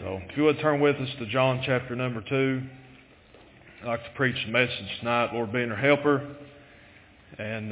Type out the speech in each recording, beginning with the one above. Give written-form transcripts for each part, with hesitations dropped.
So if you would turn with us to John chapter number 2. I'd like to preach a message tonight, Lord being our helper. And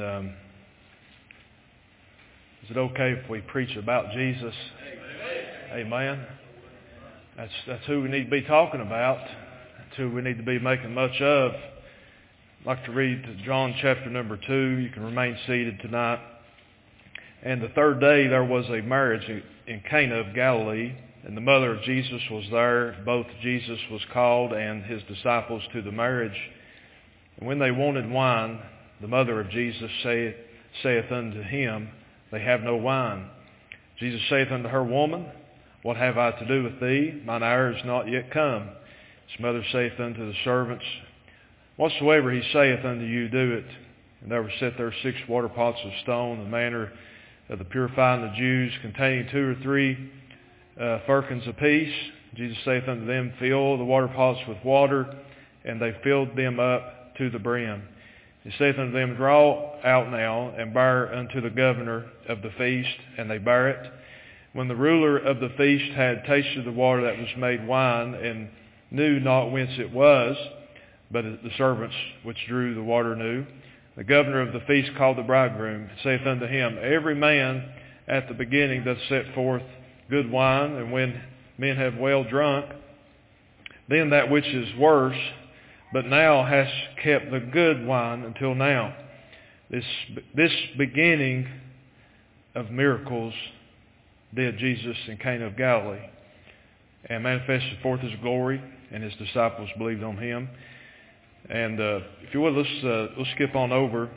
is it okay if we preach about Jesus? Amen. That's who we need to be talking about. That's who we need to be making much of. I'd like to read John chapter number 2. You can remain seated tonight. And the third day there was a marriage in Cana of Galilee, and the mother of Jesus was there. Both Jesus was called and his disciples to the marriage. And when they wanted wine, the mother of Jesus saith unto him, They have no wine. Jesus saith unto her, Woman, what have I to do with thee? Mine hour is not yet come. His mother saith unto the servants, Whatsoever he saith unto you, do it. And there were set there 6 water pots of stone, the manner of the purifying the Jews, containing 2 or 3 firkins apiece. Jesus saith unto them, Fill the water pots with water, and they filled them up to the brim. He saith unto them, Draw out now, and bear unto the governor of the feast, and they bare it. When the ruler of the feast had tasted the water that was made wine, and knew not whence it was, but the servants which drew the water knew, the governor of the feast called the bridegroom, and saith unto him, Every man at the beginning doth set forth good wine, and when men have well drunk, then that which is worse, but now hast kept the good wine until now. This beginning of miracles did Jesus in Cana of Galilee, and manifested forth his glory, and his disciples believed on him. And if you would, let's skip on over.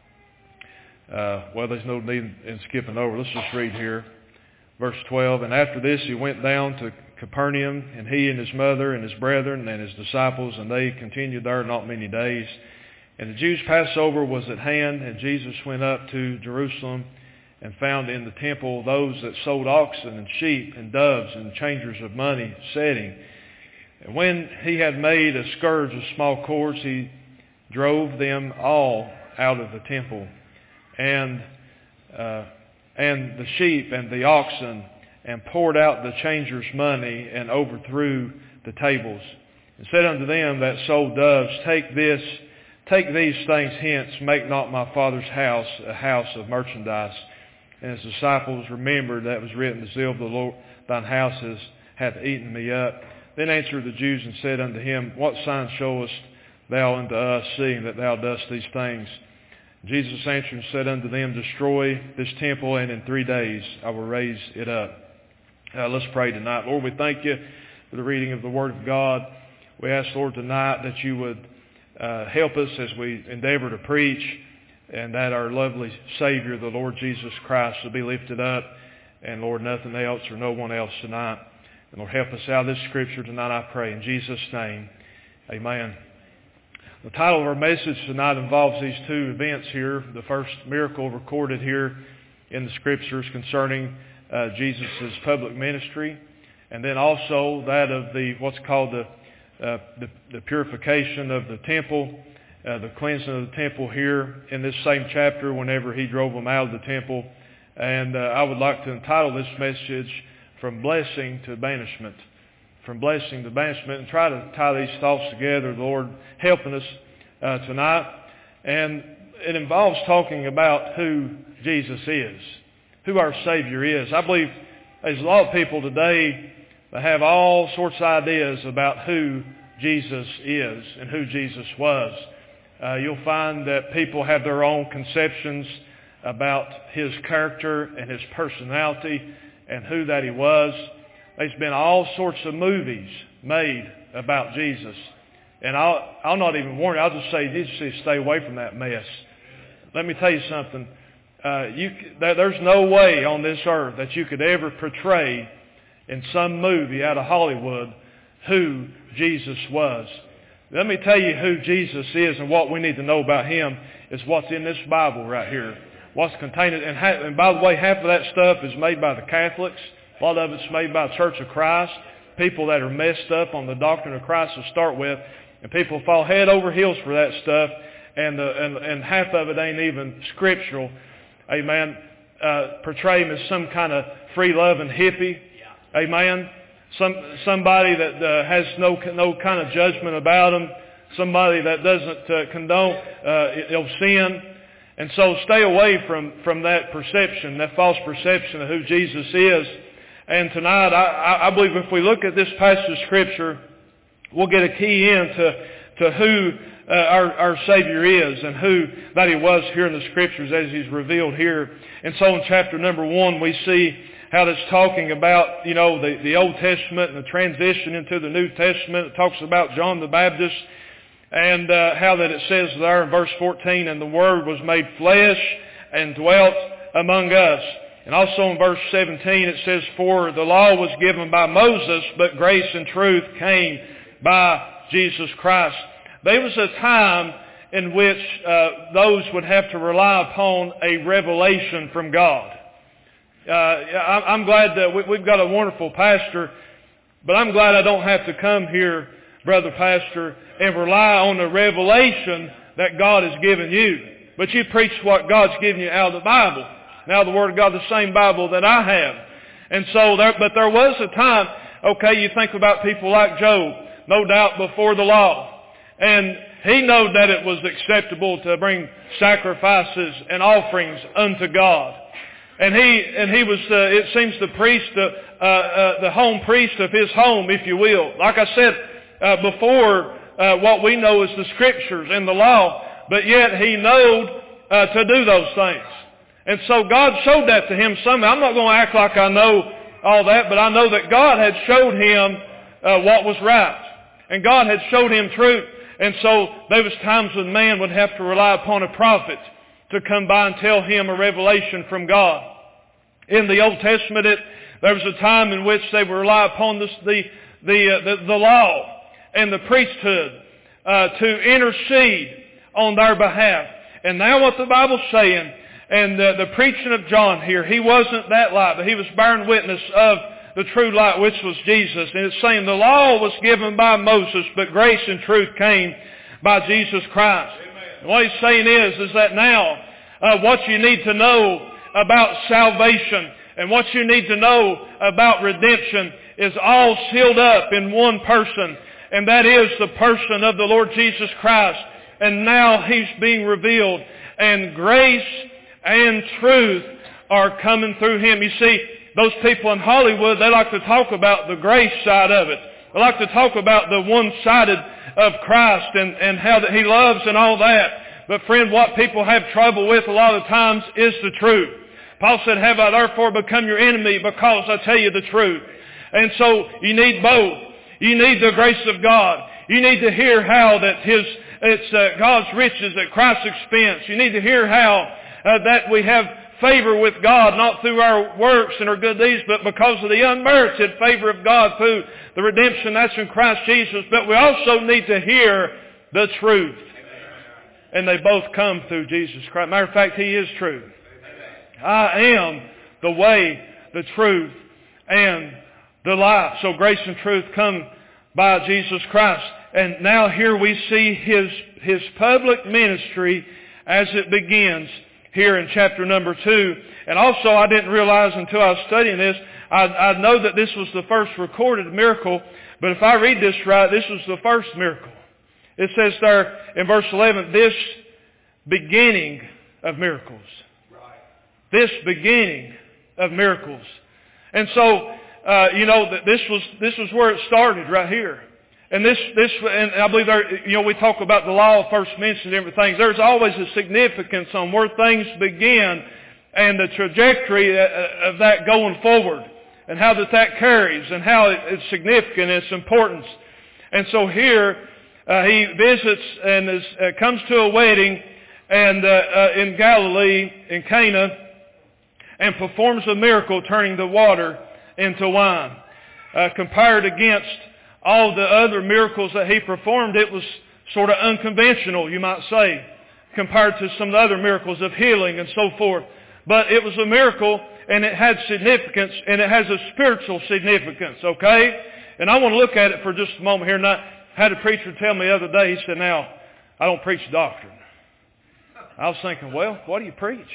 Well, there's no need in skipping over. Let's just read here. Verse 12, And after this he went down to Capernaum, and he and his mother and his brethren and his disciples, and they continued there not many days. And the Jews' Passover was at hand, and Jesus went up to Jerusalem, and found in the temple those that sold oxen and sheep and doves and changers of money sitting. And when he had made a scourge of small cords, he drove them all out of the temple, and the sheep and the oxen, and poured out the changers' money, and overthrew the tables. And said unto them that sold doves, Take these things hence, make not my Father's house a house of merchandise. And his disciples remembered that it was written, The zeal of the Lord, thine house hath eaten me up. Then answered the Jews and said unto him, What sign showest thou unto us, seeing that thou dost these things? Jesus answered and said unto them, Destroy this temple, and in 3 days I will raise it up. Let's pray tonight. Lord, we thank you for the reading of the Word of God. We ask, Lord, tonight that you would help us as we endeavor to preach, and that our lovely Savior, the Lord Jesus Christ, will be lifted up, and Lord, nothing else or no one else tonight. And Lord, help us out of this Scripture tonight, I pray. In Jesus' name, amen. The title of our message tonight involves these 2 events here. The first miracle recorded here in the Scriptures concerning Jesus' public ministry, and then also that of what's called the purification of the temple, the cleansing of the temple here in this same chapter whenever he drove them out of the temple. And I would like to entitle this message, From Blessing to Banishment. From blessing to banishment, and try to tie these thoughts together, the Lord helping us tonight. And it involves talking about who Jesus is, who our Savior is. I believe there's a lot of people today that have all sorts of ideas about who Jesus is and who Jesus was. You'll find that people have their own conceptions about his character and his personality and who that he was. There's been all sorts of movies made about Jesus. And I'll not even warn you. I'll just say, Jesus, stay away from that mess. Let me tell you something. There's no way on this earth that you could ever portray in some movie out of Hollywood who Jesus was. Let me tell you who Jesus is, and what we need to know about him is what's in this Bible right here. What's contained. And by the way, half of that stuff is made by the Catholics. A lot of it's made by the Church of Christ, people that are messed up on the doctrine of Christ to start with, and people fall head over heels for that stuff, and half of it ain't even scriptural. Amen. Portray him as some kind of free-loving hippie. Amen. somebody that has no kind of judgment about them, somebody that doesn't condone sin. And so stay away from that perception, that false perception of who Jesus is. And tonight, I believe if we look at this passage of Scripture, we'll get a key to who our Savior is and who that He was here in the Scriptures as He's revealed here. And so in chapter number 1, we see how that's talking about, the Old Testament and the transition into the New Testament. It talks about John the Baptist and how that it says there in verse 14, and the Word was made flesh and dwelt among us. And also in verse 17 it says, for the law was given by Moses, but grace and truth came by Jesus Christ. There was a time in which those would have to rely upon a revelation from God. I'm glad that we've got a wonderful pastor, but I'm glad I don't have to come here, Brother Pastor, and rely on the revelation that God has given you. But you preach what God's given you out of the Bible. Now the Word of God, the same Bible that I have. And so, but there was a time, okay, you think about people like Job, no doubt before the law. And he knew that it was acceptable to bring sacrifices and offerings unto God. And he was, it seems, the priest, the home priest of his home, if you will. Like I said before, what we know is the Scriptures and the law, but yet he knew to do those things. And so God showed that to him somehow. I'm not going to act like I know all that, but I know that God had showed him what was right. And God had showed him truth. And so there was times when man would have to rely upon a prophet to come by and tell him a revelation from God. In the Old Testament, there was a time in which they would rely upon the law and the priesthood to intercede on their behalf. And now what the Bible's saying, and the preaching of John here, he wasn't that light, but he was bearing witness of the true light, which was Jesus. And it's saying the law was given by Moses, but grace and truth came by Jesus Christ. And what he's saying is that now what you need to know about salvation and what you need to know about redemption is all sealed up in one person, and that is the person of the Lord Jesus Christ. And now He's being revealed, and grace and truth are coming through Him. You see, those people in Hollywood, they like to talk about the grace side of it. They like to talk about the one-sided of Christ and how that He loves and all that. But friend, what people have trouble with a lot of times is the truth. Paul said, have I therefore become your enemy because I tell you the truth? And so you need both. You need the grace of God. You need to hear how that it's God's riches at Christ's expense. You need to hear how that we have favor with God, not through our works and our good deeds, but because of the unmerited favor of God through the redemption that's in Christ Jesus. But we also need to hear the truth. And they both come through Jesus Christ. Matter of fact, He is truth. I am the way, the truth, and the life. So grace and truth come by Jesus Christ. And now here we see His public ministry as it begins here in chapter number 2. And also I didn't realize until I was studying this, I know that this was the first recorded miracle, but if I read this right, this was the first miracle. It says there in verse 11, this beginning of miracles. This beginning of miracles. And so, this was where it started right here. And and I believe we talk about the law of first mention and everything. There's always a significance on where things begin and the trajectory of that going forward and how that carries and how it's significant and its importance. And so here, he visits and comes to a wedding and in Galilee, in Cana, and performs a miracle turning the water into wine. Compared against all the other miracles that he performed, it was sort of unconventional, you might say, compared to some of the other miracles of healing and so forth. But it was a miracle, and it had significance, and it has a spiritual significance, okay? And I want to look at it for just a moment here. And I had a preacher tell me the other day, he said, now, I don't preach doctrine. I was thinking, well, what do you preach?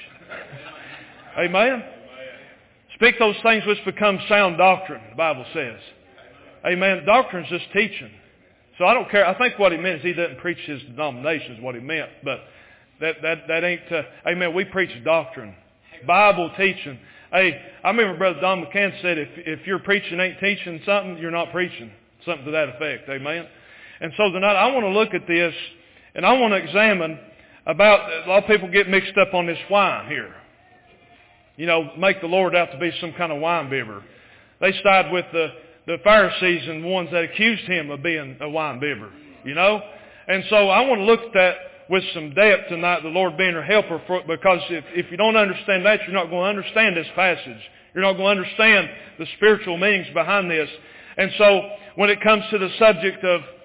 Amen? Speak those things which become sound doctrine, the Bible says. Amen. Doctrine's just teaching. So I don't care. I think what he meant is he doesn't preach his denomination is what he meant. But that ain't, amen, we preach doctrine. Bible teaching. Hey, I remember Brother Don McCann said if your preaching ain't teaching something, you're not preaching. Something to that effect. Amen. And so tonight I want to look at this and I want to examine about, a lot of people get mixed up on this wine here. You know, make the Lord out to be some kind of wine bibber. They side with the Pharisees and the ones that accused him of being a wine bibber, you know. And so I want to look at that with some depth tonight, the Lord being our helper, because if you don't understand that, you're not going to understand this passage. You're not going to understand the spiritual meanings behind this. And so when it comes to the subject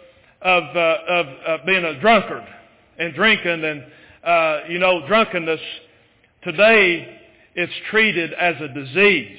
of being a drunkard and drinking and, you know, drunkenness, today it's treated as a disease.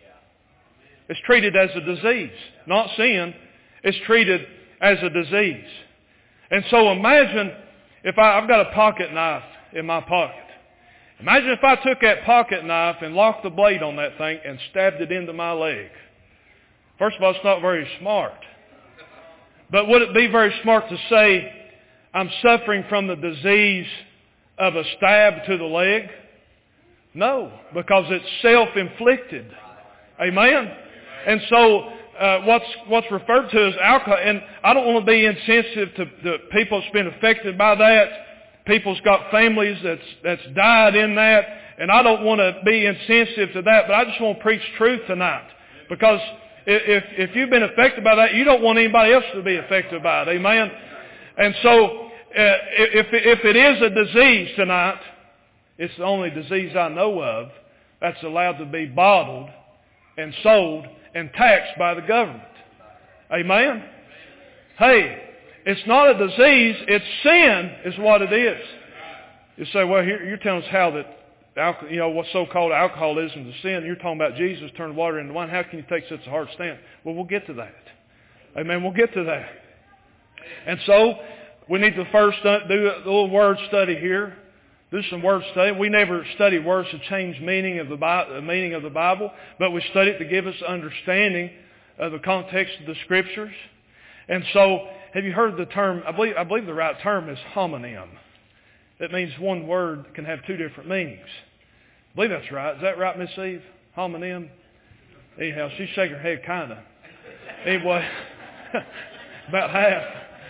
It's treated as a disease. Not sin. It's treated as a disease. And so imagine if I've got a pocket knife in my pocket. Imagine if I took that pocket knife and locked the blade on that thing and stabbed it into my leg. First of all, it's not very smart. But would it be very smart to say, I'm suffering from the disease of a stab to the leg? No, because it's self-inflicted. Amen? And so what's referred to as alcohol, and I don't want to be insensitive to the people that's been affected by that. People's got families that's died in that, and I don't want to be insensitive to that, but I just want to preach truth tonight. Because if you've been affected by that, you don't want anybody else to be affected by it. Amen? And so if it is a disease tonight, it's the only disease I know of that's allowed to be bottled and sold and taxed by the government. Amen? Hey, it's not a disease, it's sin is what it is. You say, well, here, you're telling us how that, you know, what's so-called alcoholism is a sin. You're talking about Jesus turned water into wine. How can you take such a hard stand? Well, we'll get to that. Amen, we'll get to that. And so, we need to first do a little word study here. Do some word study. We never study words to change meaning of the Bible, but we study it to give us understanding of the context of the Scriptures. And so, have you heard the term? I believe the right term is homonym. That means one word can have two different meanings. I believe that's right. Is that right, Miss Eve? Homonym. Anyhow, she's shaking her head, kind of. Anyway, about half.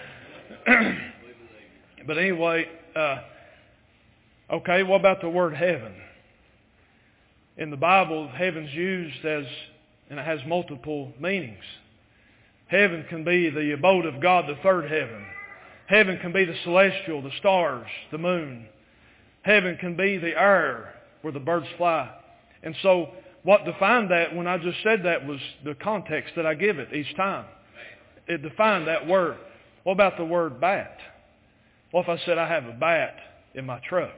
But anyway. Okay, what about the word heaven? In the Bible, heaven's used as, and it has multiple meanings. Heaven can be the abode of God, the third heaven. Heaven can be the celestial, the stars, the moon. Heaven can be the air where the birds fly. And so what defined that when I just said that was the context that I give it each time. It defined that word. What about the word bat? What if I said I have a bat in my truck?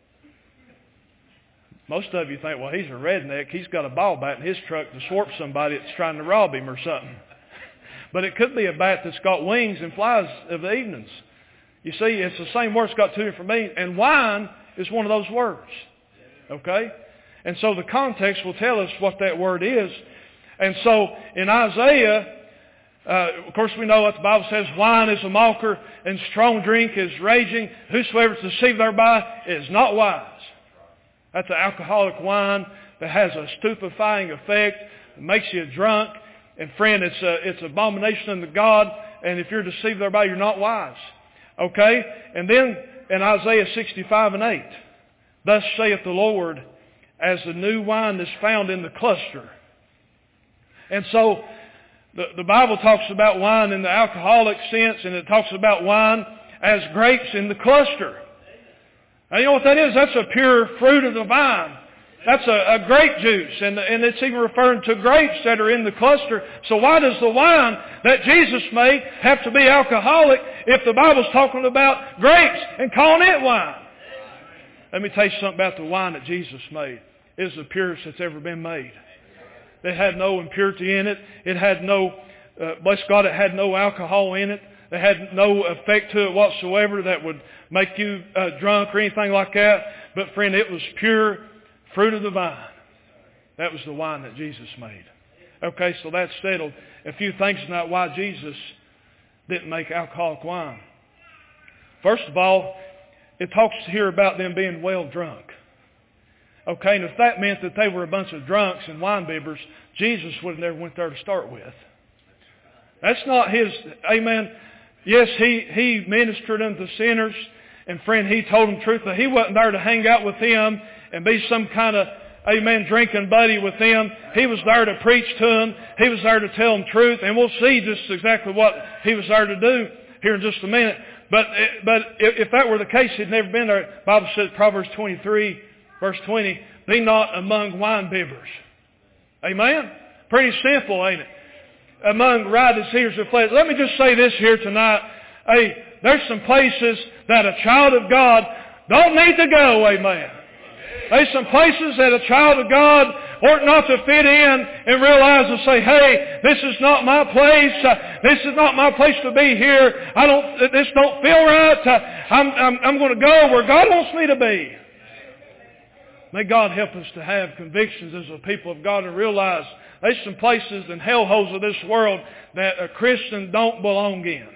Most of you think, well, he's a redneck. He's got a ball bat in his truck to swat somebody that's trying to rob him or something. But it could be a bat that's got wings and flies of the evenings. You see, it's the same word. It's got two different meanings. And wine is one of those words. Okay? And so the context will tell us what that word is. And so in Isaiah, of course we know what the Bible says, wine is a mocker and strong drink is raging. Whosoever is deceived thereby is not wise. That's an alcoholic wine that has a stupefying effect. It makes you drunk. And friend, it's abomination unto God. And if you're deceived thereby, you're not wise. Okay? And then in Isaiah 65:8, thus saith the Lord, as the new wine is found in the cluster. And so the Bible talks about wine in the alcoholic sense, and it talks about wine as grapes in the cluster. Now, you know what that is? That's a pure fruit of the vine. That's a grape juice, and it's even referring to grapes that are in the cluster. So why does the wine that Jesus made have to be alcoholic if the Bible's talking about grapes and calling it wine? Let me tell you something about the wine that Jesus made. It is the purest that's ever been made. It had no impurity in it. It had no, bless God, it had no alcohol in it. It had no effect to it whatsoever that would make you drunk or anything like that. But friend, it was pure fruit of the vine. That was the wine that Jesus made. Okay, so that's settled. A few things about why Jesus didn't make alcoholic wine. First of all, it talks here about them being well drunk. Okay, and if that meant that they were a bunch of drunks and wine bibbers, Jesus would have never went there to start with. That's not his, amen. Yes, he ministered unto sinners, and friend, he told them truth, but he wasn't there to hang out with them and be some kind of, amen, drinking buddy with them. He was there to preach to them. He was there to tell them truth, and we'll see just exactly what he was there to do here in just a minute. But if that were the case, he'd never been there. The Bible says, Proverbs 23, verse 20, be not among wine bibbers. Amen? Pretty simple, ain't it? Among riotous eaters of flesh. Let me just say this here tonight. Hey, there's some places that a child of God don't need to go, amen. There's some places that a child of God ought not to fit in and realize and say, hey, this is not my place. This is not my place to be here. This don't feel right. I'm going to go where God wants me to be. May God help us to have convictions as a people of God and realize there's some places and hellholes of this world that a Christian don't belong in.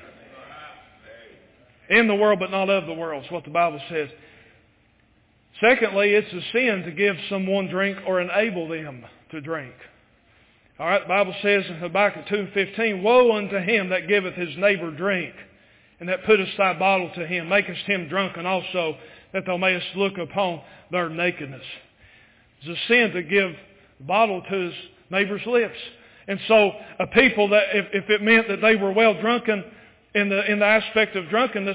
In the world, but not of the world, is what the Bible says. Secondly, it's a sin to give someone drink or enable them to drink. All right, the Bible says in Habakkuk 2:15, woe unto him that giveth his neighbor drink, and that putteth thy bottle to him, makest him drunken also, that thou mayest look upon their nakedness. It's a sin to give bottle to his neighbor's lips. And so a people that, if it meant that they were well drunken in the aspect of drunkenness,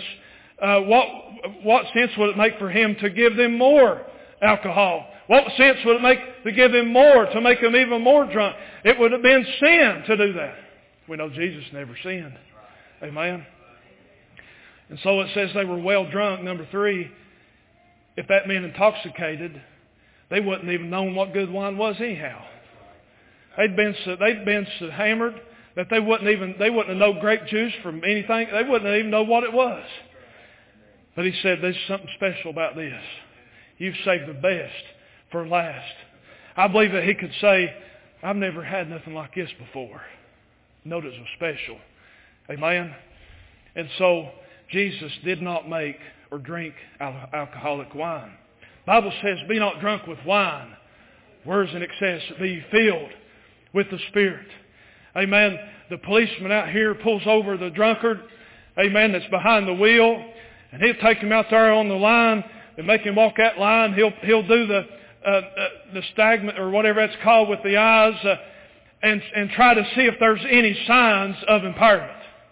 what sense would it make for him to give them more alcohol? What sense would it make to give them more, to make them even more drunk? It would have been sin to do that. We know Jesus never sinned. Amen. And so it says they were well drunk. Number 3, if that meant intoxicated, they wouldn't even known what good wine was anyhow. They'd been so hammered that they wouldn't have known grape juice from anything. They wouldn't even know what it was. But he said, there's something special about this. You've saved the best for last. I believe that he could say, I've never had nothing like this before. Notice it was special. Amen? And so Jesus did not make or drink alcoholic wine. The Bible says, be not drunk with wine. Words in excess, be ye filled with the Spirit. Amen. The policeman out here pulls over the drunkard, amen, that's behind the wheel, and he'll take him out there on the line and make him walk that line. He'll do the stagment or whatever that's called with the eyes and try to see if there's any signs of impairment.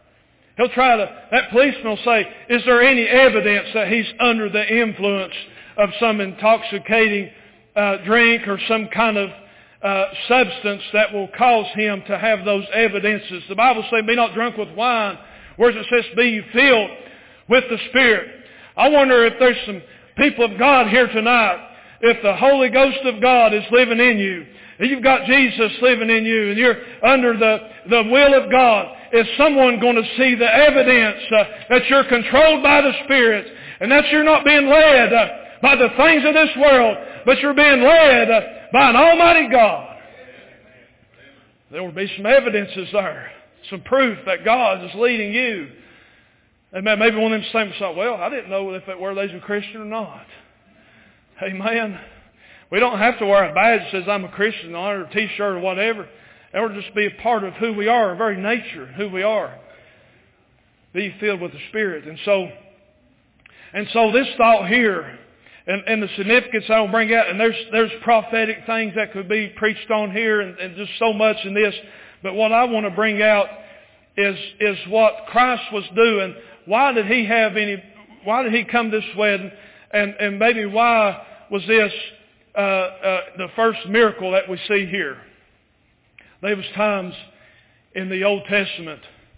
That policeman will say, is there any evidence that he's under the influence of some intoxicating drink or some kind of substance that will cause him to have those evidences? The Bible says, be not drunk with wine, whereas it says, be ye filled with the Spirit. I wonder if there's some people of God here tonight, if the Holy Ghost of God is living in you, and you've got Jesus living in you, and you're under the will of God, is someone going to see the evidence that you're controlled by the Spirit, and that you're not being led by the things of this world, but you're being led by an almighty God? There will be some evidences there, some proof that God is leading you. And maybe one of them saying, well, I didn't know if whether they was a Christian or not. Amen. We don't have to wear a badge that says I'm a Christian or a t-shirt or whatever. It will just be a part of who we are, our very nature, who we are. Be filled with the Spirit. And so this thought here, and the significance I will bring out, and there's prophetic things that could be preached on here, and just so much in this. But what I want to bring out is what Christ was doing. Why did he come this way? And maybe why was this the first miracle that we see here? There was times in the Old Testament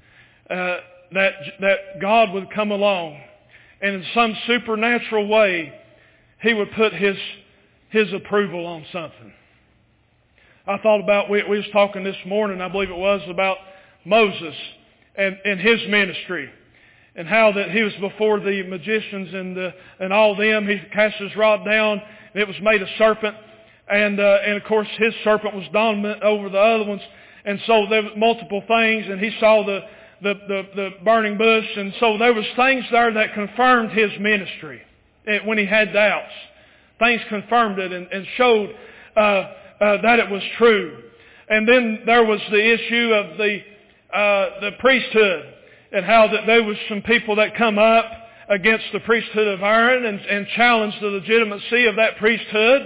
that God would come along, and in some supernatural way, he would put his approval on something. I thought about, we was talking this morning, I believe it was, about Moses and his ministry, and how that he was before the magicians and all them. He cast his rod down, and it was made a serpent, and of course his serpent was dominant over the other ones. And so there were multiple things, and he saw the burning bush, and so there was things there that confirmed his ministry when he had doubts. Things confirmed it and showed that it was true. And then there was the issue of the priesthood, and how that there was some people that come up against the priesthood of Aaron and challenged the legitimacy of that priesthood.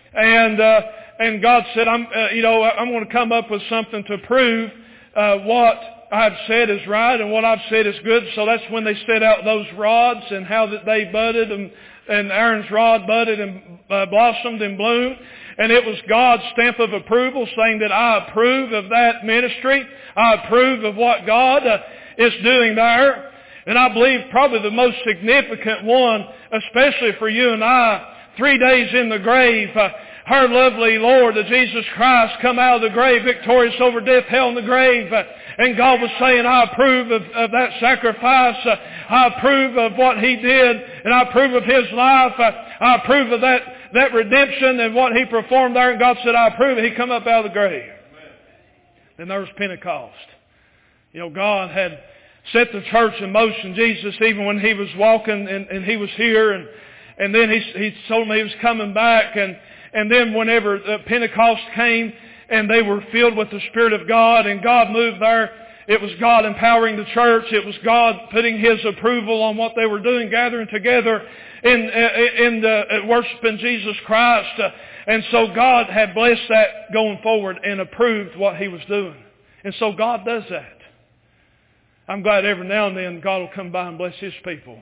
And God said, I'm going to come up with something to prove what I've said is right and what I've said is good. So that's when they set out those rods and how that they budded, and Aaron's rod budded and blossomed and bloomed. And it was God's stamp of approval, saying that I approve of that ministry. I approve of what God is doing there. And I believe probably the most significant one, especially for you and I, 3 days in the grave, our lovely Lord, Jesus Christ, come out of the grave victorious over death, hell, and the grave. And God was saying, I approve of that sacrifice. I approve of what He did, and I approve of His life. I approve of that redemption and what He performed there. And God said, I approve it. He come up out of the grave. Then there was Pentecost. God had set the church in motion. Jesus, even when He was walking and He was here, and then He told me He was coming back, and then whenever Pentecost came and they were filled with the Spirit of God and God moved there, it was God empowering the church. It was God putting His approval on what they were doing, gathering together in worshiping Jesus Christ. And so God had blessed that going forward and approved what He was doing. And so God does that. I'm glad every now and then God will come by and bless His people.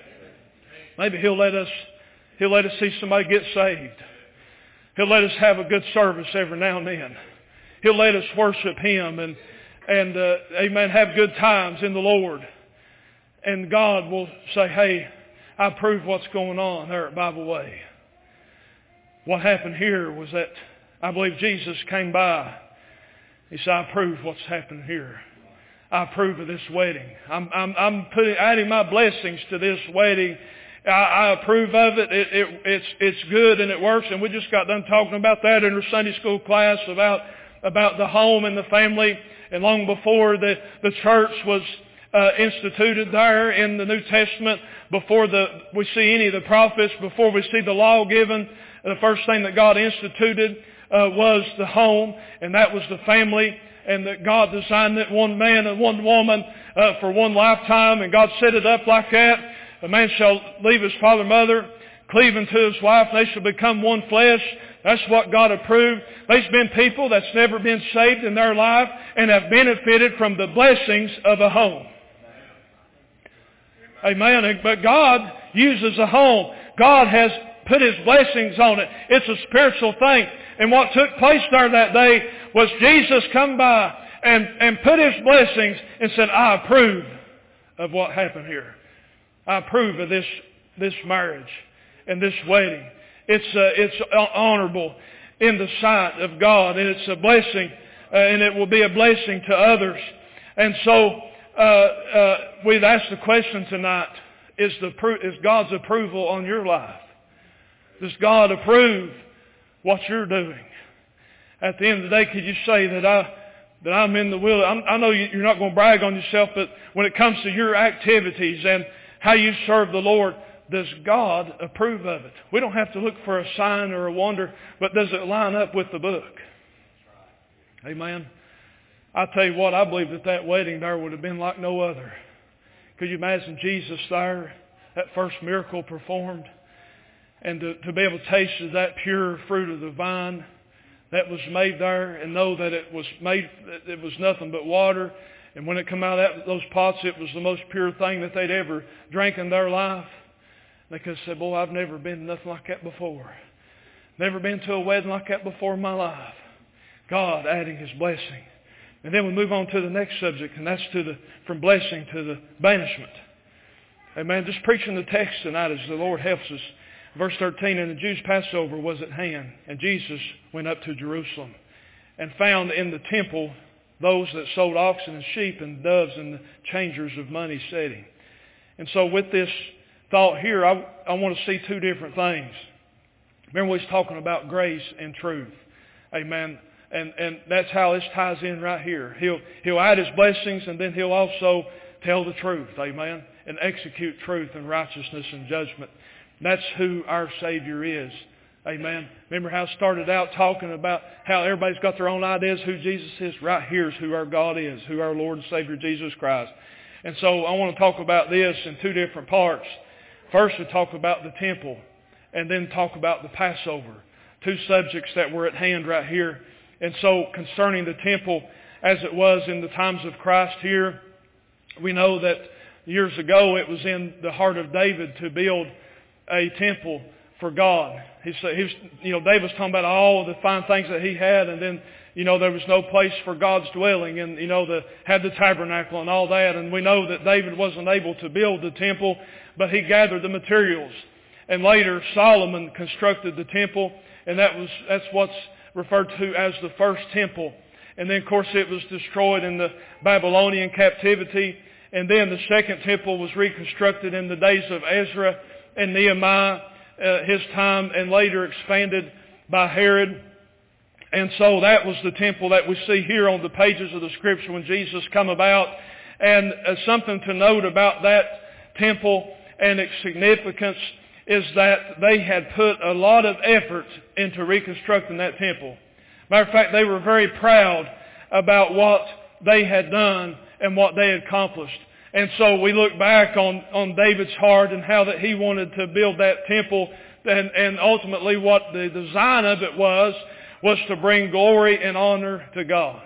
Maybe He'll let us see somebody get saved. He'll let us have a good service every now and then. He'll let us worship Him and amen, have good times in the Lord. And God will say, hey, I approve what's going on there at Bible Way. What happened here was that I believe Jesus came by. He said, I approve what's happened here. I approve of this wedding. I'm adding my blessings to this wedding. I approve of it. It's good and it works. And we just got done talking about that in our Sunday school class about the home and the family. And long before the church was instituted there in the New Testament, before we see any of the prophets, before we see the law given, the first thing that God instituted was the home, and that was the family. And that God designed it one man and one woman for one lifetime, and God set it up like that. A man shall leave his father and mother, cleave unto his wife, and they shall become one flesh. That's what God approved. There's been people that's never been saved in their life and have benefited from the blessings of a home. Amen. But God uses a home. God has put His blessings on it. It's a spiritual thing. And what took place there that day was Jesus come by and put His blessings and said, I approve of what happened here. I approve of this marriage and this wedding. It's honorable in the sight of God, and it's a blessing, and it will be a blessing to others. And so we've asked the question tonight, is God's approval on your life? Does God approve what you're doing? At the end of the day, could you say that I'm in the will? I know you're not going to brag on yourself, but when it comes to your activities and how you serve the Lord, does God approve of it? We don't have to look for a sign or a wonder, but does it line up with the book? Amen. I tell you what, I believe that wedding there would have been like no other. Could you imagine Jesus there, that first miracle performed, and to be able to taste of that pure fruit of the vine that was made there, and know that it was nothing but water, and when it come out of those pots, it was the most pure thing that they'd ever drank in their life. They could have said, boy, I've never been to nothing like that before. Never been to a wedding like that before in my life. God adding His blessing. And then we move on to the next subject, and that's from blessing to the banishment. Amen. Just preaching the text tonight as the Lord helps us. Verse 13, and the Jews' Passover was at hand, and Jesus went up to Jerusalem, and found in the temple those that sold oxen and sheep and doves and the changers of money sitting. And so with this thought here, I want to see two different things. Remember we was talking about grace and truth. Amen. And that's how this ties in right here. He'll add His blessings, and then He'll also tell the truth, amen, and execute truth and righteousness and judgment. That's who our Savior is, amen. Remember how it started out talking about how everybody's got their own ideas who Jesus is? Right here is who our God is, who our Lord and Savior Jesus Christ. And so I want to talk about this in two different parts. First, we talk about the temple, and then talk about the Passover. Two subjects that were at hand right here. And so concerning the temple, as it was in the times of Christ here, we know that years ago it was in the heart of David to build a temple for God. David was talking about all the fine things that he had, and then, there was no place for God's dwelling, and, had the tabernacle and all that. And we know that David wasn't able to build the temple, but he gathered the materials. And later Solomon constructed the temple, and that's what's referred to as the first temple. And then, of course, it was destroyed in the Babylonian captivity. And then the second temple was reconstructed in the days of Ezra and Nehemiah, his time, and later expanded by Herod. And so that was the temple that we see here on the pages of the Scripture when Jesus come about. And something to note about that temple and its significance is that they had put a lot of effort into reconstructing that temple. Matter of fact, they were very proud about what they had done and what they had accomplished. And so we look back on David's heart and how that he wanted to build that temple, and ultimately what the design of it was to bring glory and honor to God.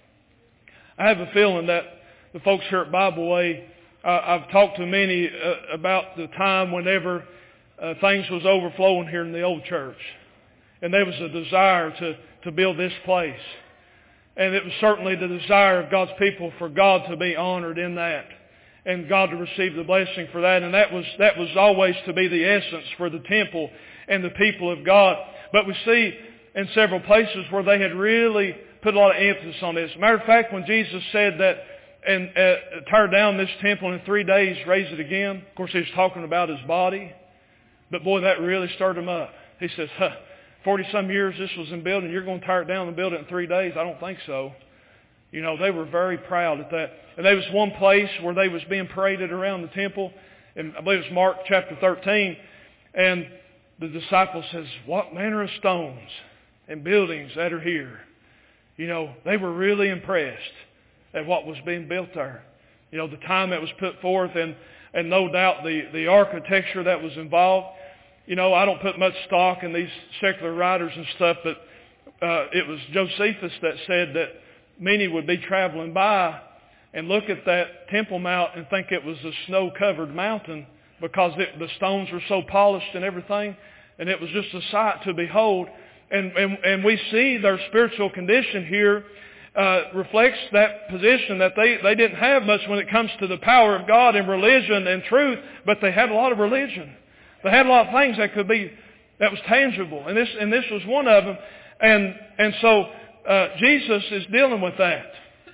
I have a feeling that the folks here at Bible Way, I've talked to many about the time whenever things was overflowing here in the old church. And there was a desire to build this place. And it was certainly the desire of God's people for God to be honored in that, and God to receive the blessing for that. And that was always to be the essence for the temple and the people of God. But we see in several places where they had really put a lot of emphasis on this. Matter of fact, when Jesus said that, and tear down this temple and in 3 days raise it again, of course he was talking about his body. But boy, that really stirred him up. He says, 40-some years this was in building, you're going to tear it down and build it in 3 days? I don't think so. They were very proud at that. And there was one place where they was being paraded around the temple, and I believe it's Mark chapter 13, and the disciples says, what manner of stones and buildings that are here? They were really impressed at what was being built there. The time that was put forth, and no doubt the architecture that was involved. I don't put much stock in these secular writers and stuff, but it was Josephus that said that many would be traveling by and look at that Temple Mount and think it was a snow-covered mountain because the stones were so polished and everything, and it was just a sight to behold. And we see their spiritual condition here reflects that position that they didn't have much when it comes to the power of God and religion and truth, but they had a lot of religion. They had a lot of things that was tangible, and this was one of them. And so Jesus is dealing with that.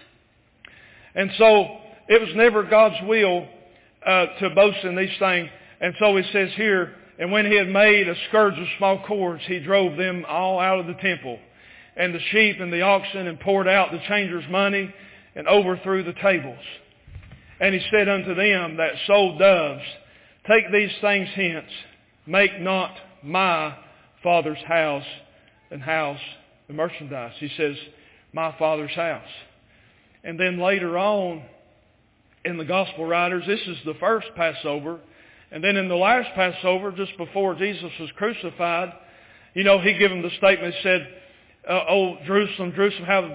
And so it was never God's will to boast in these things. And so he says here, and when he had made a scourge of small cords, he drove them all out of the temple, and the sheep and the oxen, and poured out the changers' money, and overthrew the tables. And he said unto them that sold doves, take these things hence, make not my Father's house and house the merchandise. He says, my Father's house. And then later on in the gospel writers, this is the first Passover. And then in the last Passover, just before Jesus was crucified, he gave them the statement, said, oh, Jerusalem, Jerusalem,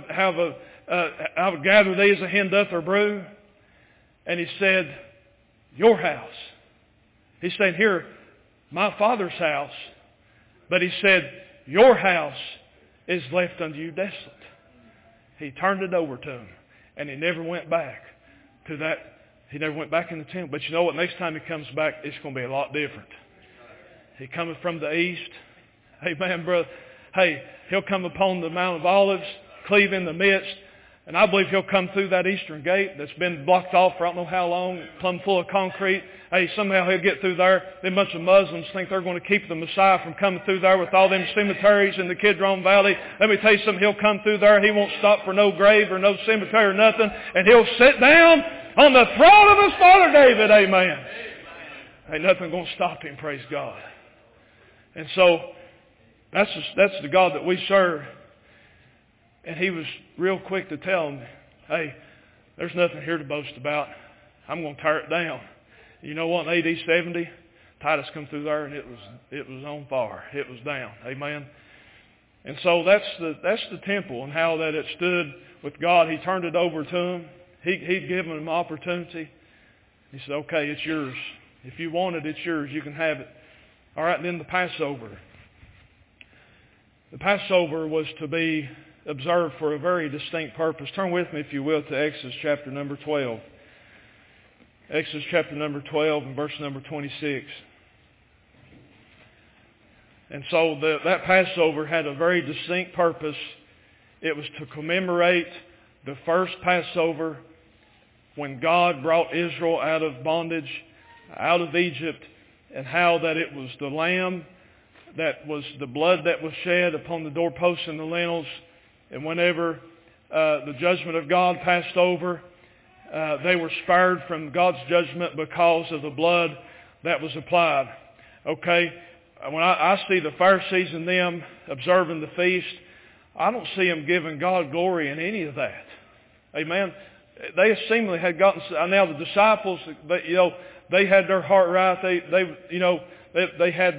I would gather thee as a hen doth her brood. And he said, your house. He said, here, my Father's house. But he said, your house is left unto you desolate. He turned it over to him, and he never went back to that. He never went back in the temple. But you know what? Next time he comes back, it's going to be a lot different. He coming from the east. Amen, brother. Hey, he'll come upon the Mount of Olives, cleave in the midst. And I believe He'll come through that eastern gate that's been blocked off for I don't know how long, plumb full of concrete. Hey, somehow He'll get through there. Them bunch of Muslims think they're going to keep the Messiah from coming through there with all them cemeteries in the Kidron Valley. Let me tell you something. He'll come through there. He won't stop for no grave or no cemetery or nothing. And He'll sit down on the throne of His father David. Amen. Ain't nothing going to stop Him. Praise God. And so that's the God that we serve. And He was real quick to tell them, hey, there's nothing here to boast about. I'm going to tear it down. You know what? In AD 70, Titus come through there and it was on fire. It was down. Amen. And so that's the temple and how that it stood with God. He turned it over to him. He'd given him opportunity. He said, okay, it's yours. If you want it, it's yours. You can have it. All right, then the Passover. The Passover was to be observed for a very distinct purpose. Turn with me, if you will, to Exodus chapter number 12. Exodus chapter number 12 and verse number 26. And so that Passover had a very distinct purpose. It was to commemorate the first Passover when God brought Israel out of bondage, out of Egypt, and how that it was the lamb, that was the blood that was shed upon the doorposts and the lintels. And whenever the judgment of God passed over, they were spared from God's judgment because of the blood that was applied. Okay, when I see the Pharisees and them observing the feast, I don't see them giving God glory in any of that. Amen. They seemingly had gotten, now the disciples, they had their heart right. They had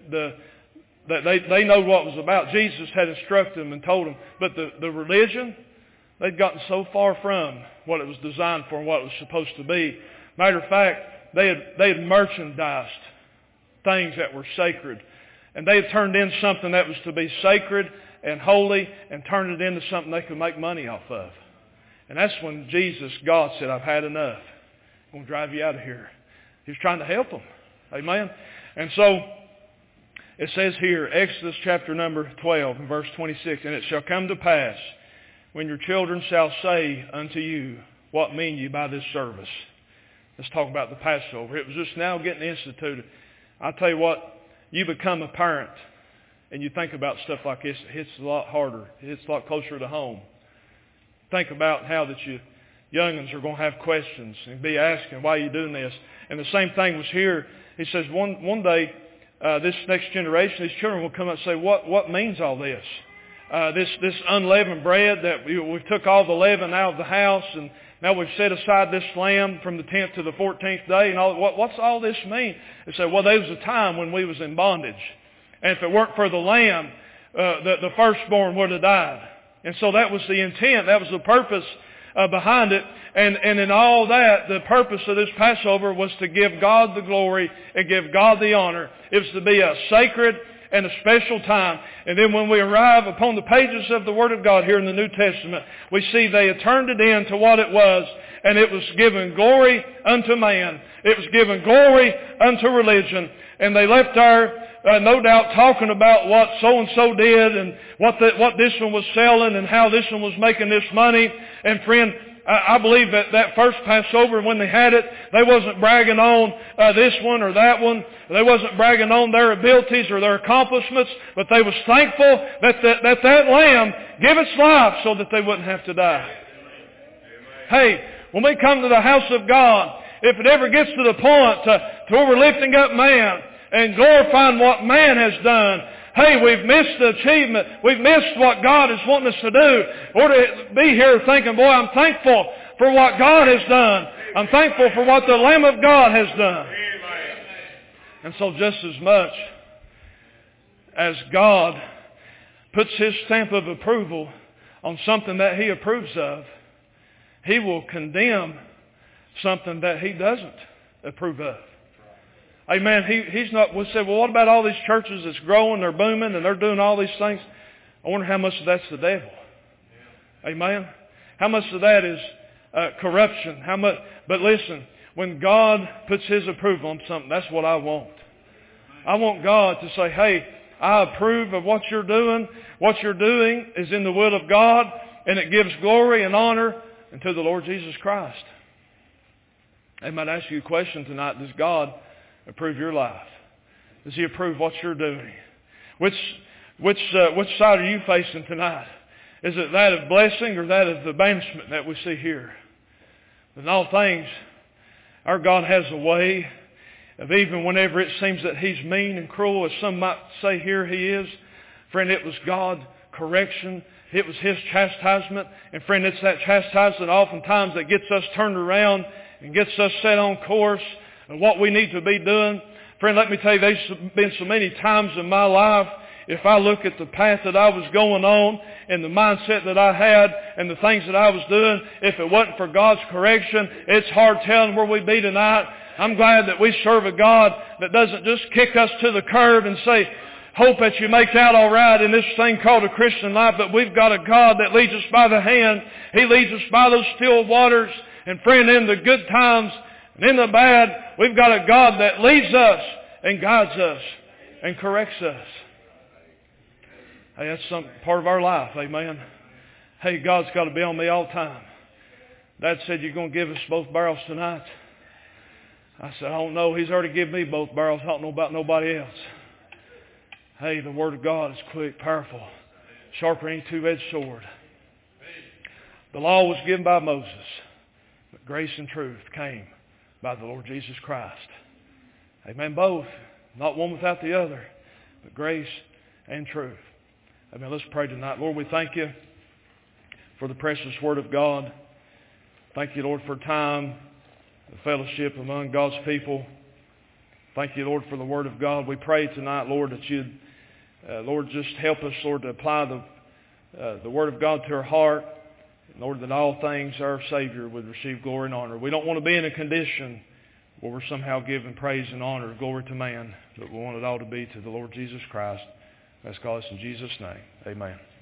they know what it was about. Jesus had instructed them and told them. But the religion, they'd gotten so far from what it was designed for and what it was supposed to be. Matter of fact, they had merchandised things that were sacred. And they had turned in something that was to be sacred and holy and turned it into something they could make money off of. And that's when Jesus, God, said, I've had enough. I'm going to drive you out of here. He was trying to help them. Amen. And so it says here, Exodus chapter number 12 and verse 26, and it shall come to pass when your children shall say unto you, what mean you by this service? Let's talk about the Passover. It was just now getting instituted. I'll tell you what, you become a parent and you think about stuff like this, it hits a lot harder. It hits a lot closer to home. Think about how that you youngins are going to have questions and be asking, why are you doing this? And the same thing was here. He says one day, this next generation, these children will come up and say, what means all this? This unleavened bread that we took all the leaven out of the house, and now we've set aside this lamb from the 10th to the 14th day, and all. What's all this mean? They say, well, there was a time when we was in bondage, and if it weren't for the lamb, the firstborn would have died. And so that was the intent, that was the purpose behind it. And in all that, the purpose of this Passover was to give God the glory and give God the honor. It was to be a sacred and a special time. And then when we arrive upon the pages of the Word of God here in the New Testament, we see they had turned it into what it was, and it was giving glory unto man. It was giving glory unto religion. And they left there, no doubt, talking about what so-and-so did and what this one was selling and how this one was making this money. And friend, I believe that first Passover, when they had it, they wasn't bragging on this one or that one. They wasn't bragging on their abilities or their accomplishments, but they was thankful that lamb gave its life so that they wouldn't have to die. Hey, when we come to the house of God, if it ever gets to the point to where we're lifting up man and glorifying what man has done, hey, we've missed the achievement. We've missed what God is wanting us to do. Or to be here thinking, boy, I'm thankful for what God has done. I'm thankful for what the Lamb of God has done. And so just as much as God puts His stamp of approval on something that He approves of, He will condemn something that He doesn't approve of. Amen. He's not, we said, well, what about all these churches that's growing, they're booming, and they're doing all these things? I wonder how much of that's the devil. Amen. How much of that is corruption? How much? But listen, when God puts His approval on something, that's what I want. I want God to say, hey, I approve of what you're doing. What you're doing is in the will of God. and it gives glory and honor unto the Lord Jesus Christ. I might ask you a question tonight. Does God approve your life? Does He approve what you're doing? Which side are you facing tonight? Is it that of blessing or that of the banishment that we see here? But in all things, our God has a way of, even whenever it seems that He's mean and cruel, as some might say here He is, friend, it was God's correction. It was His chastisement. And friend, it's that chastisement oftentimes that gets us turned around and gets us set on course and what we need to be doing. Friend, let me tell you, there's been so many times in my life, if I look at the path that I was going on and the mindset that I had and the things that I was doing, if it wasn't for God's correction, it's hard telling where we'd be tonight. I'm glad that we serve a God that doesn't just kick us to the curb and say, hope that you make out all right in this thing called a Christian life, but we've got a God that leads us by the hand. He leads us by those still waters. And friend, in the good times and in the bad, we've got a God that leads us and guides us and corrects us. Hey, that's some part of our life, amen. Hey, God's got to be on me all the time. Dad said, you're going to give us both barrels tonight. I said, I don't know. He's already given me both barrels. I don't know about nobody else. Hey, the Word of God is quick, powerful, sharper than any two-edged sword. The law was given by Moses, but grace and truth came by the Lord Jesus Christ. Amen. Both, not one without the other, but grace and truth. Amen. Let's pray tonight. Lord, we thank you for the precious Word of God. Thank you, Lord, for time, the fellowship among God's people. Thank you, Lord, for the Word of God. We pray tonight, Lord, that you'd, Lord, just help us, Lord, to apply the Word of God to our heart. Lord, that all things our Savior would receive glory and honor. We don't want to be in a condition where we're somehow giving praise and honor, glory to man, but we want it all to be to the Lord Jesus Christ. Let's call us in Jesus' name. Amen.